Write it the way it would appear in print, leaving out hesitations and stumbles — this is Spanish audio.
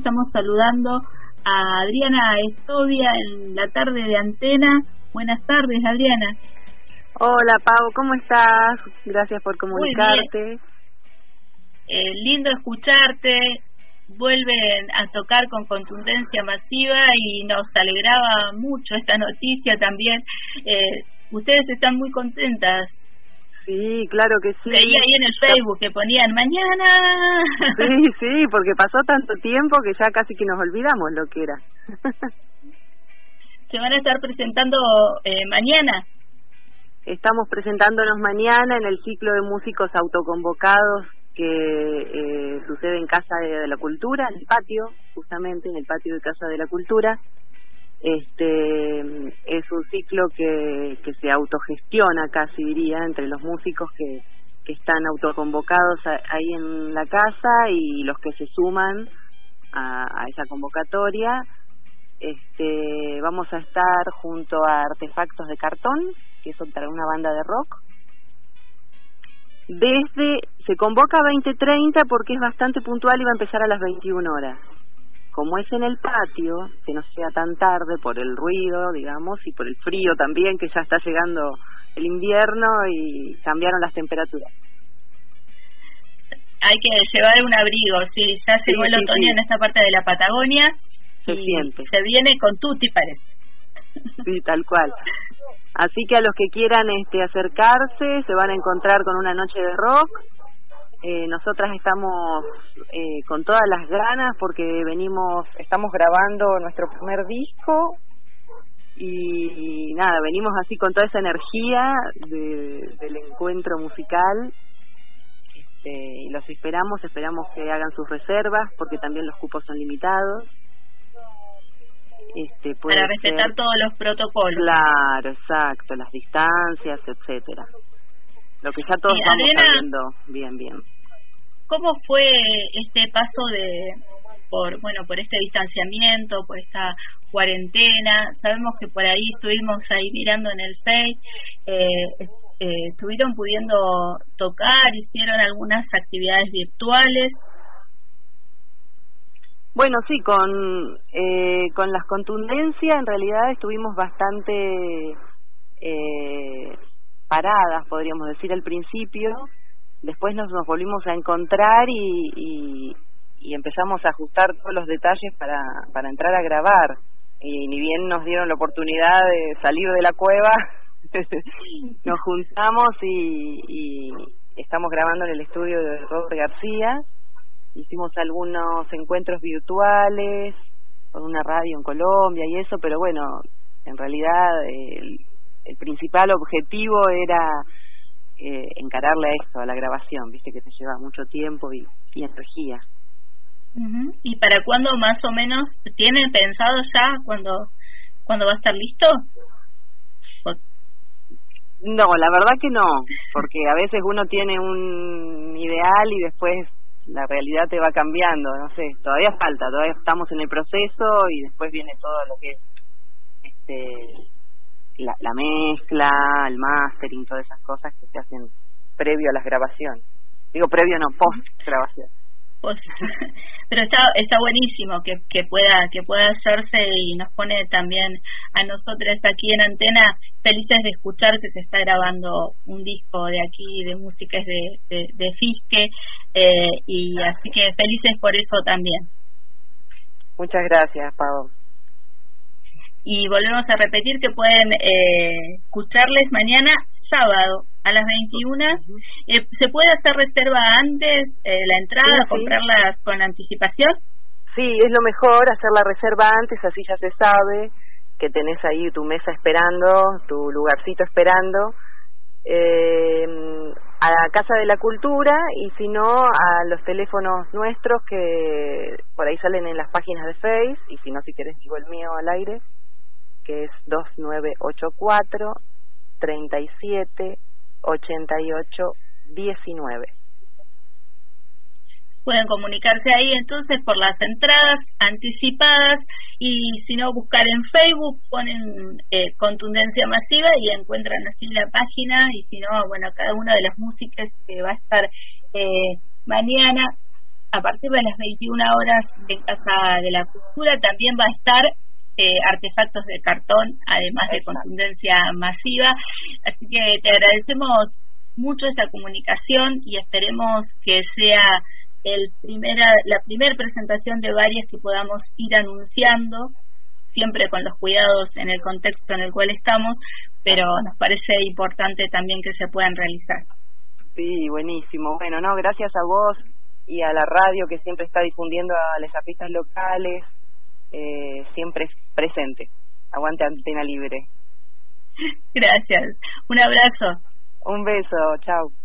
estamos saludando a Adriana Estovia en la tarde de Antena. Buenas tardes, Adriana. Hola, Pau, ¿cómo estás? Gracias por comunicarte. Lindo escucharte. Vuelven a tocar con contundencia masiva y nos alegraba mucho esta noticia también. Ustedes están muy contentas. Sí, claro que sí. Leí ahí en el Facebook que ponían mañana. Sí, porque pasó tanto tiempo que ya casi que nos olvidamos lo que era. Se van a estar presentando mañana. Estamos presentándonos mañana en el ciclo de músicos autoconvocados que sucede en Casa de la Cultura, en el patio, justamente en el patio de Casa de la Cultura. Es un ciclo que se autogestiona, casi diría, entre los músicos que están autoconvocados ahí en la casa y los que se suman a esa convocatoria. Vamos a estar junto a Artefactos de Cartón, que es una banda de rock. Se convoca a 20:30 porque es bastante puntual y va a empezar a las 21 horas. Como es en el patio, que no sea tan tarde por el ruido, digamos, y por el frío también, que ya está llegando el invierno y cambiaron las temperaturas. Hay que llevar un abrigo, sí, ya llegó el otoño en esta parte de la Patagonia. Se siente. Se viene con tutti, parece. Sí, tal cual. Así que a los que quieran acercarse, se van a encontrar con una noche de rock. Nosotras estamos con todas las ganas porque estamos grabando nuestro primer disco y nada, venimos así con toda esa energía del encuentro musical. Y los esperamos que hagan sus reservas porque también los cupos son limitados. Para respetar todos los protocolos. Claro, exacto, las distancias, etcétera. Lo que ya todos vamos sabiendo bien. ¿Cómo fue este paso por este distanciamiento, por esta cuarentena? Sabemos que por ahí estuvimos mirando en el Face, estuvieron pudiendo tocar, hicieron algunas actividades virtuales. Bueno, sí, con las contundencias en realidad estuvimos bastante paradas, podríamos decir, al principio. Después nos volvimos a encontrar y empezamos a ajustar todos los detalles para entrar a grabar. Y ni bien nos dieron la oportunidad de salir de la cueva, nos juntamos y estamos grabando en el estudio de Robert García. Hicimos algunos encuentros virtuales con una radio en Colombia y eso, pero bueno, en realidad el principal objetivo era encararle a esto, a la grabación, viste que te lleva mucho tiempo y energía. Uh-huh. ¿Y para cuándo más o menos tienen pensado ya cuándo va a estar listo? No, la verdad que no, porque a veces uno tiene un ideal y después la realidad te va cambiando, no sé, todavía falta, todavía estamos en el proceso y después viene todo lo que es la mezcla, el mastering, todas esas cosas que se hacen previo a las grabaciones. Digo previo, no, post grabación. Pero está buenísimo que pueda hacerse y nos pone también a nosotros aquí en Antena felices de escuchar que se está grabando un disco de aquí de músicas de Fisque, y así que felices por eso también. Muchas gracias, Pau. Y volvemos a repetir que pueden escucharles mañana sábado a las 21. ¿Se puede hacer reserva antes, la entrada, sí. comprarlas con anticipación? Sí, es lo mejor hacer la reserva antes, así ya se sabe que tenés ahí tu mesa esperando, tu lugarcito esperando, a la Casa de la Cultura, y si no, a los teléfonos nuestros que por ahí salen en las páginas de Face, y si no, si querés digo el mío al aire, que es 2984 37 88 19. Pueden comunicarse ahí entonces por las entradas anticipadas, y si no, buscar en Facebook, ponen Contundencia Masiva y encuentran así la página, y si no, bueno, cada una de las músicas que va a estar mañana a partir de las 21 horas en Casa de la Cultura también va a estar Artefactos de Cartón, además de Contundencia Masiva. Así que te agradecemos mucho esta comunicación y esperemos que sea la primera presentación de varias que podamos ir anunciando, siempre con los cuidados en el contexto en el cual estamos, pero nos parece importante también que se puedan realizar. Sí, buenísimo. Bueno, no, gracias a vos y a la radio que siempre está difundiendo a las artistas locales, siempre presente. Aguante Antena Libre. Gracias. Un abrazo. Un beso, chao.